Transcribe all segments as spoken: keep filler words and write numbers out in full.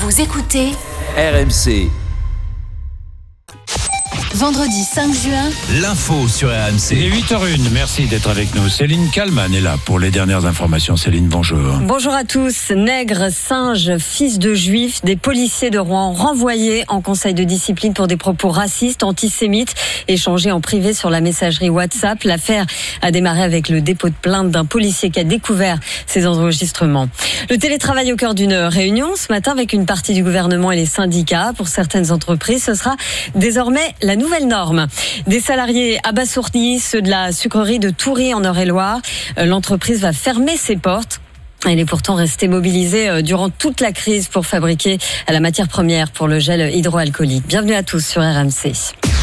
Vous écoutez R M C. Vendredi cinq juin, L'info sur R M C. Il est huit heures zéro un, merci d'être avec nous. Céline Kallmann est là pour les dernières informations. Céline, bonjour. Bonjour à tous. Nègre, singe, fils de juif, des policiers de Rouen renvoyés en conseil de discipline pour des propos racistes, antisémites, échangés en privé sur la messagerie WhatsApp. L'affaire a démarré avec le dépôt de plainte d'un policier qui a découvert ces enregistrements. Le télétravail au cœur d'une réunion ce matin avec une partie du gouvernement et les syndicats. Pour certaines entreprises, ce sera désormais la nouvelle norme. Des salariés abasourdis, ceux de la sucrerie de Toury en Eure-et-Loire. L'entreprise va fermer ses portes. Elle est pourtant restée mobilisée durant toute la crise pour fabriquer la matière première pour le gel hydroalcoolique. Bienvenue à tous sur R M C.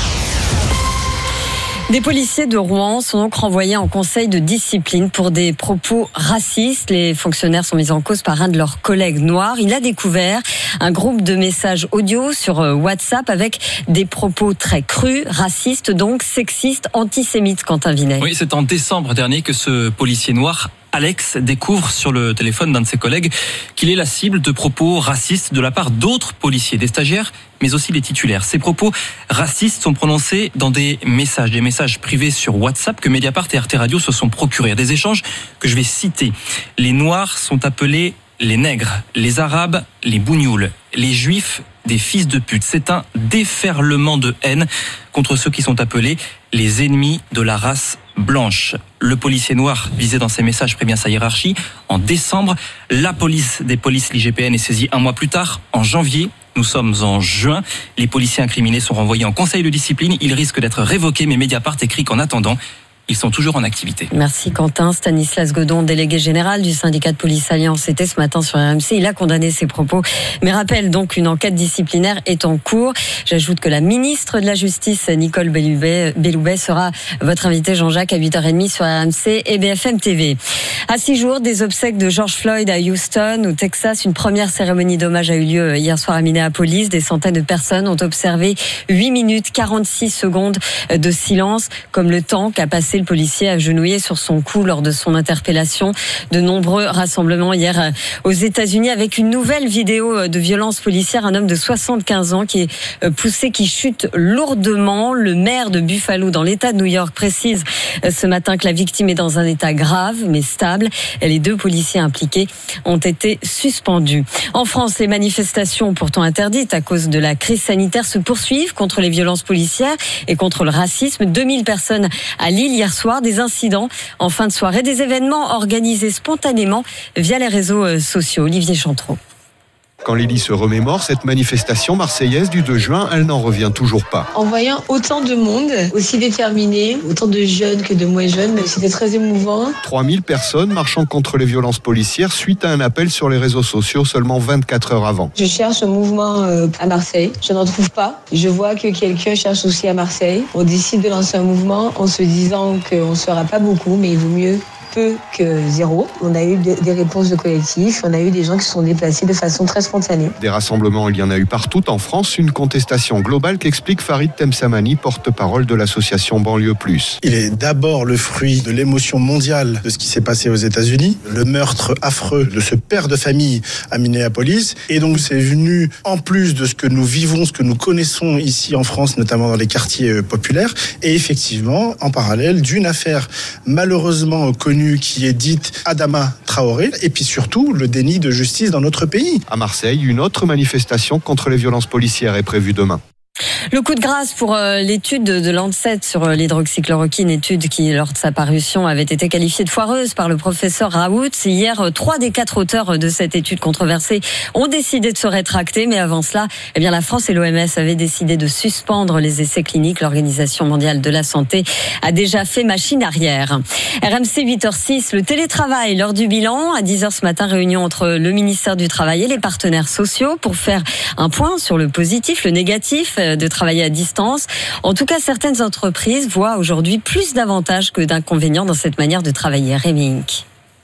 Des policiers de Rouen sont donc renvoyés en conseil de discipline pour des propos racistes. Les fonctionnaires sont mis en cause par un de leurs collègues noirs. Il a découvert un groupe de messages audio sur WhatsApp avec des propos très crus, racistes, donc sexistes, antisémites, Quentin Vinet. Oui, c'est en décembre dernier que ce policier noir, Alex, découvre sur le téléphone d'un de ses collègues qu'il est la cible de propos racistes de la part d'autres policiers, des stagiaires, mais aussi des titulaires. Ces propos racistes sont prononcés dans des messages, des messages privés sur WhatsApp que Mediapart et Arte Radio se sont procurés. Des échanges que je vais citer. Les Noirs sont appelés les nègres, les Arabes, les bougnoules, les Juifs, des fils de pute. C'est un déferlement de haine contre ceux qui sont appelés les ennemis de la race blanche. Le policier noir visé dans ces messages prévient sa hiérarchie. En décembre, la police des polices, l'I G P N, est saisie un mois plus tard, en janvier. Nous sommes en juin. Les policiers incriminés sont renvoyés en conseil de discipline. Ils risquent d'être révoqués, mais Mediapart écrit qu'en attendant, ils sont toujours en activité. Merci Quentin. Stanislas Godon, délégué général du syndicat de police Alliance, était ce matin sur R M C. Il a condamné ces propos, mais rappelle donc qu'une enquête disciplinaire est en cours. J'ajoute que la ministre de la Justice, Nicole Belloubet, Belloubet, sera votre invitée, Jean-Jacques, à huit heures trente sur R M C et B F M T V. À six jours des obsèques de George Floyd à Houston, au Texas, une première cérémonie d'hommage a eu lieu hier soir à Minneapolis. Des centaines de personnes ont observé huit minutes quarante-six secondes de silence, comme le temps qu'a passé le policier agenouillé sur son cou lors de son interpellation. De nombreux rassemblements hier aux États-Unis avec une nouvelle vidéo de violence policière. Un homme de soixante-quinze ans qui est poussé, qui chute lourdement. Le maire de Buffalo dans l'État de New York précise ce matin que la victime est dans un état grave mais stable. Et les deux policiers impliqués ont été suspendus. En France, les manifestations pourtant interdites à cause de la crise sanitaire se poursuivent contre les violences policières et contre le racisme. deux mille personnes à Lille hier soir, des incidents en fin de soirée, des événements organisés spontanément via les réseaux sociaux. Olivier Chantreau. Quand Lily se remémore cette manifestation marseillaise du deux juin, elle n'en revient toujours pas. En voyant autant de monde, aussi déterminé, autant de jeunes que de moins jeunes, c'était très émouvant. trois mille personnes marchant contre les violences policières suite à un appel sur les réseaux sociaux seulement vingt-quatre heures avant. Je cherche un mouvement à Marseille, je n'en trouve pas. Je vois que quelqu'un cherche aussi à Marseille. On décide de lancer un mouvement en se disant qu'on ne sera pas beaucoup, mais il vaut mieux peu que zéro. On a eu des réponses de collectifs, on a eu des gens qui se sont déplacés de façon très spontanée. Des rassemblements, il y en a eu partout en France, une contestation globale qu'explique Farid Temsamani, porte-parole de l'association Banlieue Plus. Il est d'abord le fruit de l'émotion mondiale de ce qui s'est passé aux États-Unis, le meurtre affreux de ce père de famille à Minneapolis, et donc c'est venu en plus de ce que nous vivons, ce que nous connaissons ici en France, notamment dans les quartiers populaires, et effectivement, en parallèle d'une affaire malheureusement connue qui est dite Adama Traoré, et puis surtout le déni de justice dans notre pays. À Marseille, une autre manifestation contre les violences policières est prévue demain. Le coup de grâce pour euh, l'étude de Lancet sur euh, l'hydroxychloroquine, étude qui, lors de sa parution, avait été qualifiée de foireuse par le professeur Raoult. Hier, euh, trois des quatre auteurs de cette étude controversée ont décidé de se rétracter, mais avant cela, eh bien, la France et l'O M S avaient décidé de suspendre les essais cliniques. L'Organisation mondiale de la santé a déjà fait machine arrière. R M C huit heures six, le télétravail lors du bilan. À dix heures ce matin, réunion entre le ministère du Travail et les partenaires sociaux pour faire un point sur le positif, le négatif de travailler à distance. En tout cas, certaines entreprises voient aujourd'hui plus d'avantages que d'inconvénients dans cette manière de travailler. Rémi Inc.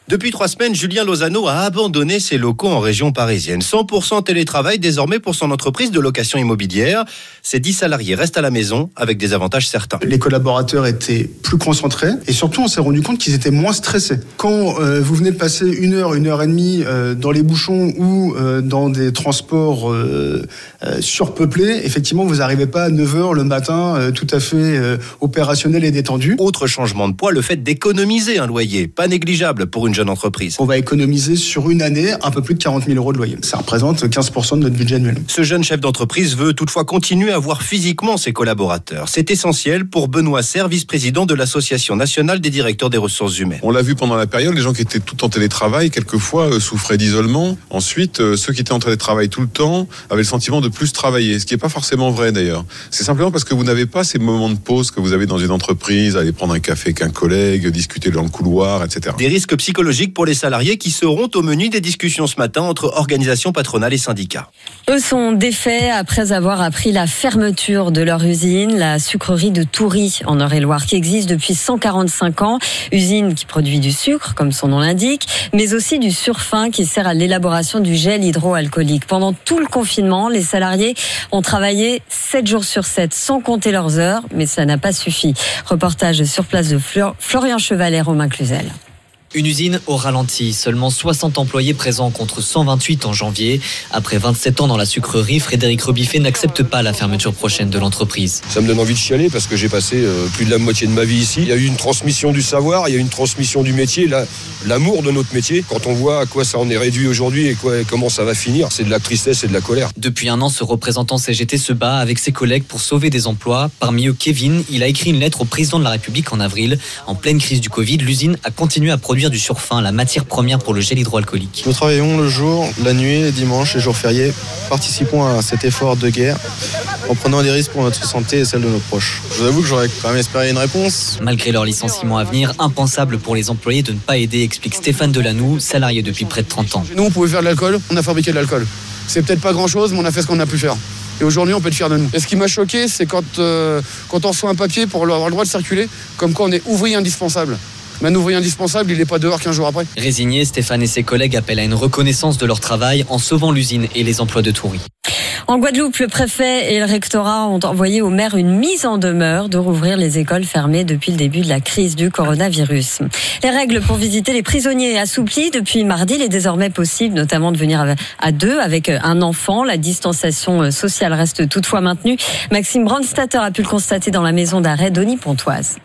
Depuis trois semaines, Julien Lozano a abandonné ses locaux en région parisienne. cent pour cent télétravail désormais pour son entreprise de location immobilière. Ses dix salariés restent à la maison avec des avantages certains. Les collaborateurs étaient plus concentrés et surtout on s'est rendu compte qu'ils étaient moins stressés. Quand euh, vous venez de passer une heure, une heure et demie euh, dans les bouchons ou euh, dans des transports euh, euh, surpeuplés, effectivement vous n'arrivez pas à neuf heures le matin euh, tout à fait euh, opérationnel et détendu. Autre changement de poids, le fait d'économiser un loyer, pas négligeable pour une jeune entreprise. On va économiser sur une année un peu plus de quarante mille euros de loyer. Ça représente quinze pour cent de notre budget annuel. Ce jeune chef d'entreprise veut toutefois continuer à voir physiquement ses collaborateurs. C'est essentiel pour Benoît Serre, vice-président de l'Association nationale des directeurs des ressources humaines. On l'a vu pendant la période, les gens qui étaient tout en télétravail, quelquefois euh, souffraient d'isolement. Ensuite, euh, ceux qui étaient en télétravail tout le temps avaient le sentiment de plus travailler, ce qui n'est pas forcément vrai d'ailleurs. C'est simplement parce que vous n'avez pas ces moments de pause que vous avez dans une entreprise, aller prendre un café avec un collègue, discuter dans le couloir, et cetera. Des risques psychologiques pour les salariés qui seront au menu des discussions ce matin entre organisations patronales et syndicats. Eux sont défaits après avoir appris la fermeture de leur usine, la sucrerie de Toury en Eure-et-Loire, qui existe depuis cent quarante-cinq ans. Usine qui produit du sucre, comme son nom l'indique, mais aussi du surfin qui sert à l'élaboration du gel hydroalcoolique. Pendant tout le confinement, les salariés ont travaillé sept jours sur sept, sans compter leurs heures, mais ça n'a pas suffi. Reportage sur place de Florian Chevalet, Romain Cluzel. Une usine au ralenti, seulement soixante employés présents contre cent vingt-huit en janvier. Après vingt-sept ans dans la sucrerie, Frédéric Rebiffet n'accepte pas la fermeture prochaine de l'entreprise. Ça me donne envie de chialer parce que j'ai passé euh, plus de la moitié de ma vie ici. Il y a eu une transmission du savoir, il y a eu une transmission du métier, la, l'amour de notre métier. Quand on voit à quoi ça en est réduit aujourd'hui et, quoi, et comment ça va finir, c'est de la tristesse et de la colère. Depuis un an, ce représentant C G T se bat avec ses collègues pour sauver des emplois. Parmi eux, Kevin, il a écrit une lettre au président de la République en avril. En pleine crise du Covid, l'usine a continué à produire du surfin, la matière première pour le gel hydroalcoolique. Nous travaillons le jour, la nuit, les dimanches, les jours fériés. Participons à cet effort de guerre en prenant des risques pour notre santé et celle de nos proches. Je vous avoue que j'aurais quand même espéré une réponse. Malgré leur licenciement à venir, impensable pour les employés de ne pas aider, explique Stéphane Delanoux, salarié depuis près de trente ans. Nous, on pouvait faire de l'alcool, on a fabriqué de l'alcool. C'est peut-être pas grand-chose, mais on a fait ce qu'on a pu faire. Et aujourd'hui, on peut être fier de nous. Et ce qui m'a choqué, c'est quand, euh, quand on reçoit un papier pour avoir le droit de circuler, comme quoi on est ouvrier indispensable. Mais un ouvrier indispensable, il n'est pas dehors quinze jours après. Résignés, Stéphane et ses collègues appellent à une reconnaissance de leur travail en sauvant l'usine et les emplois de Toury. En Guadeloupe, le préfet et le rectorat ont envoyé au maire une mise en demeure de rouvrir les écoles fermées depuis le début de la crise du coronavirus. Les règles pour visiter les prisonniers assouplies depuis mardi. Il est désormais possible notamment de venir à deux avec un enfant. La distanciation sociale reste toutefois maintenue. Maxime Brandstatter a pu le constater dans la maison d'arrêt d'Ony-Pontoise.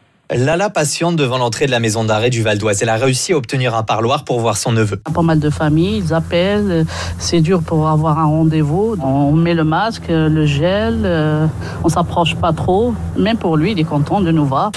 Lala patiente devant l'entrée de la maison d'arrêt du Val d'Oise. Elle a réussi à obtenir un parloir pour voir son neveu. Pas mal de familles, ils appellent, c'est dur pour avoir un rendez-vous. On met le masque, le gel, on s'approche pas trop. Même pour lui, il est content de nous voir.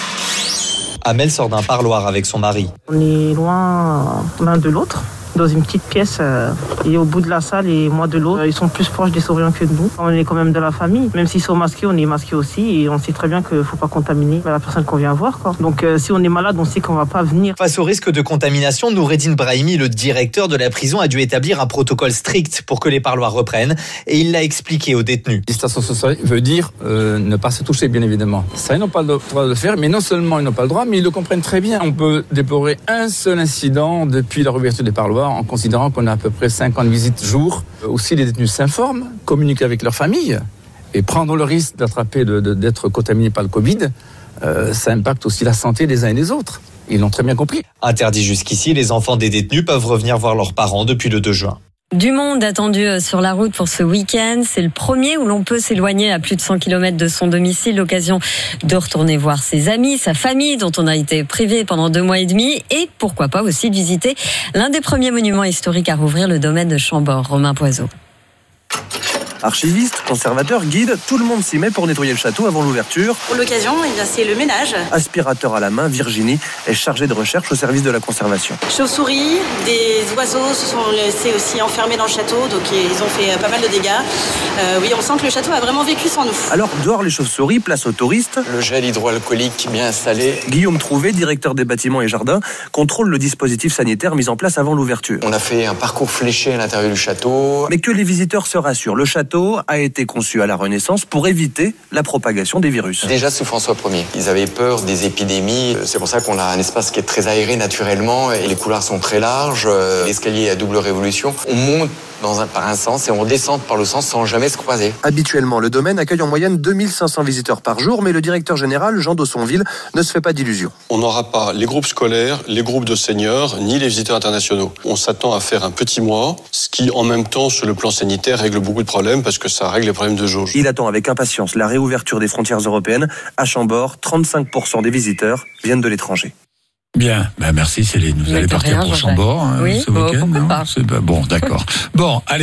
Amel sort d'un parloir avec son mari. On est loin l'un de l'autre, dans une petite pièce, euh, et au bout de la salle et moi de l'autre. Ils sont plus proches des souriants que de nous. On est quand même de la famille. Même s'ils sont masqués, on est masqués aussi et on sait très bien qu'il ne faut pas contaminer la personne qu'on vient voir, quoi. Donc euh, si on est malade, on sait qu'on ne va pas venir. Face au risque de contamination, Noureddine Brahimi, le directeur de la prison, a dû établir un protocole strict pour que les parloirs reprennent et il l'a expliqué aux détenus. Distanciation sociale veut dire euh, ne pas se toucher, bien évidemment. Ça, ils n'ont pas le droit de le faire, mais non seulement ils n'ont pas le droit, mais ils le comprennent très bien. On peut déplorer un seul incident depuis la réouverture des parloirs en considérant qu'on a à peu près cinquante visites jour. Aussi, les détenus s'informent, communiquent avec leur famille et prendre le risque d'attraper, de, de, d'être contaminés par le Covid, euh, ça impacte aussi la santé des uns et des autres. Ils l'ont très bien compris. Interdit jusqu'ici, les enfants des détenus peuvent revenir voir leurs parents depuis le deux juin. Du monde attendu sur la route pour ce week-end. C'est le premier où l'on peut s'éloigner à plus de cent kilomètres de son domicile. L'occasion de retourner voir ses amis, sa famille dont on a été privé pendant deux mois et demi. Et pourquoi pas aussi de visiter l'un des premiers monuments historiques à rouvrir, le domaine de Chambord. Romain Poiseau. Archivistes, conservateurs, guides, tout le monde s'y met pour nettoyer le château avant l'ouverture. Pour l'occasion, eh bien, c'est le ménage. Aspirateur à la main, Virginie est chargée de recherche au service de la conservation. Chauves-souris, des oiseaux se sont laissés aussi enfermés dans le château, donc ils ont fait pas mal de dégâts. Euh, oui, on sent que le château a vraiment vécu sans nous. Alors, dehors les chauves-souris, place aux touristes. Le gel hydroalcoolique bien installé. Guillaume Trouvé, directeur des bâtiments et jardins, contrôle le dispositif sanitaire mis en place avant l'ouverture. On a fait un parcours fléché à l'intérieur du château. Mais que les visiteurs se rassurent, le château château a été conçu à la Renaissance pour éviter la propagation des virus. Déjà sous François Ier, ils avaient peur des épidémies. C'est pour ça qu'on a un espace qui est très aéré naturellement et les couloirs sont très larges. L'escalier est à double révolution. On monte dans un, par un sens et on redescend par le sens sans jamais se croiser. Habituellement, le domaine accueille en moyenne deux mille cinq cents visiteurs par jour, mais le directeur général, Jean Dossonville, ne se fait pas d'illusions. On n'aura pas les groupes scolaires, les groupes de seniors, ni les visiteurs internationaux. On s'attend à faire un petit mois, ce qui, en même temps, sur le plan sanitaire, règle beaucoup de problèmes parce que ça règle les problèmes de jauge. Il attend avec impatience la réouverture des frontières européennes. À Chambord, trente-cinq pour cent des visiteurs viennent de l'étranger. Bien, ben merci Céline. Vous Mais allez de partir rien, pour Jean-Jacques. Chambord hein, Oui, ce bon, week-end, pourquoi non pas. C'est- Bon, d'accord. Bon, allez.